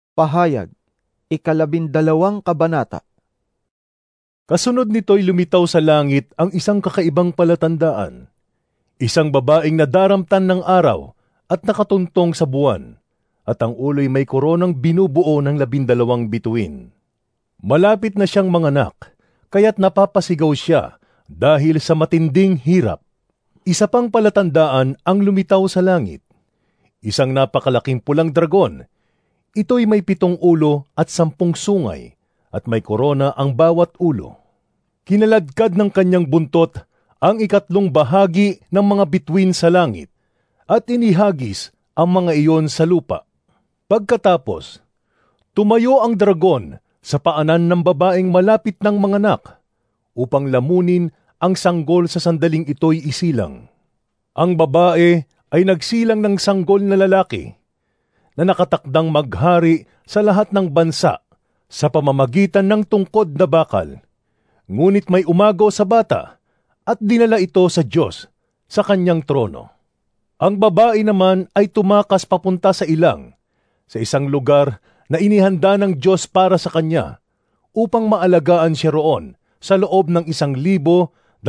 Pahayag, 12 kabanata. Kasunod nito'y lumitaw sa langit ang isang kakaibang palatandaan. Isang babaeng nadaramtan ng araw at nakatuntong sa buwan, at ang ulo'y may koronang binubuo ng 12 bituin. Malapit na siyang manganak, kaya't napapasigaw siya dahil sa matinding hirap. Isa pang palatandaan ang lumitaw sa langit. Isang napakalaking pulang dragon. Ito'y may 7 ulo at 10 sungay, at may korona ang bawat ulo. Kinaladkad ng kanyang buntot ang 3 bahagi ng mga bituin sa langit, at inihagis ang mga iyon sa lupa. Pagkatapos, tumayo ang dragon sa paanan ng babaeng malapit ng manganak, upang lamunin ang sanggol sa sandaling ito'y isilang. Ang babae ay nagsilang ng sanggol na lalaki, na nakatakdang maghari sa lahat ng bansa sa pamamagitan ng tungkod na bakal. Ngunit may umago sa bata at dinala ito sa Diyos sa kanyang trono. Ang babae naman ay tumakas papunta sa ilang, sa isang lugar na inihanda ng Diyos para sa kanya, upang maalagaan siya roon sa loob ng 1,260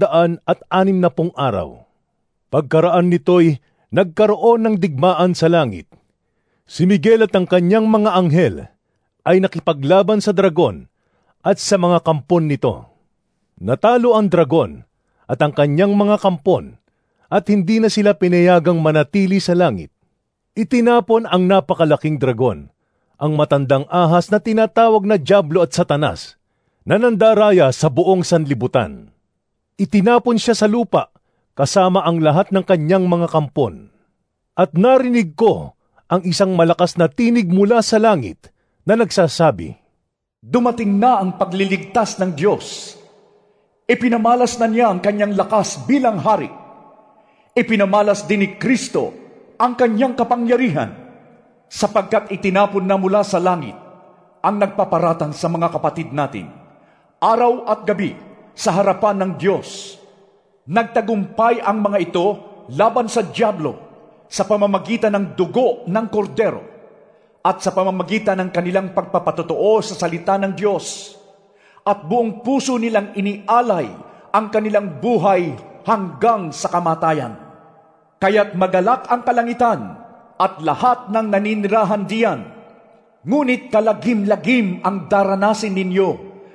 araw. Pagkaraan nito'y nagkaroon ng digmaan sa langit. Si Miguel at ang kanyang mga anghel ay nakipaglaban sa dragon at sa mga kampon nito. Natalo ang dragon at ang kanyang mga kampon, at hindi na sila pinayagang manatili sa langit. Itinapon ang napakalaking dragon, ang matandang ahas na tinatawag na Diablo at Satanas, na nandaraya sa buong sanlibutan. Itinapon siya sa lupa kasama ang lahat ng kanyang mga kampon. At narinig ko ang isang malakas na tinig mula sa langit na nagsasabi, "Dumating na ang pagliligtas ng Diyos. Ipinamalas na niya ang kanyang lakas bilang hari. Ipinamalas din ni Kristo ang kanyang kapangyarihan, sapagkat itinapon na mula sa langit ang nagpaparatang sa mga kapatid natin, araw at gabi sa harapan ng Diyos. Nagtagumpay ang mga ito laban sa Diablo, sa pamamagitan ng dugo ng kordero at sa pamamagitan ng kanilang pagpapatotoo sa salita ng Diyos, at buong puso nilang inialay ang kanilang buhay hanggang sa kamatayan. Kaya't magalak ang kalangitan at lahat ng naninirahan diyan. Ngunit kalagim-lagim ang daranasin ninyo,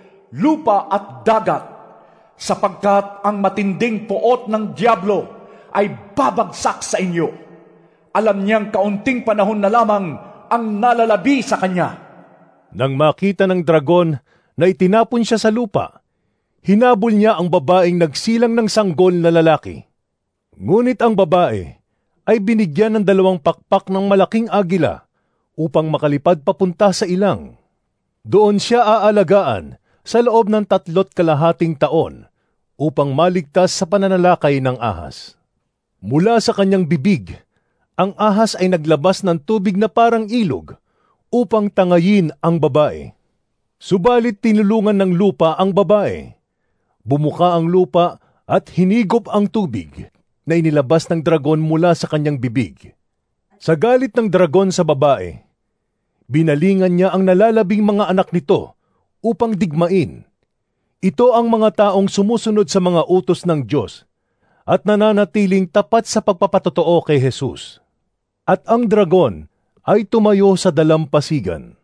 lupa at dagat, sapagkat ang matinding puot ng Diablo ay babagsak sa inyo. Alam niyang kaunting panahon na lamang ang nalalabi sa kanya." Nang makita ng dragon na itinapon siya sa lupa, hinabol niya ang babaeng nagsilang ng sanggol na lalaki. Ngunit ang babae ay binigyan ng 2 pakpak ng malaking agila upang makalipad papunta sa ilang. Doon siya aalagaan sa loob ng 3.5 taon upang maligtas sa pananalakay ng ahas. Mula sa kanyang bibig, ang ahas ay naglabas ng tubig na parang ilog upang tangayin ang babae. Subalit tinulungan ng lupa ang babae. Bumuka ang lupa at hinigop ang tubig na inilabas ng dragon mula sa kanyang bibig. Sa galit ng dragon sa babae, binalingan niya ang nalalabing mga anak nito upang digmain. Ito ang mga taong sumusunod sa mga utos ng Diyos at nananatiling tapat sa pagpapatotoo kay Jesus. At ang dragon ay tumayo sa dalampasigan.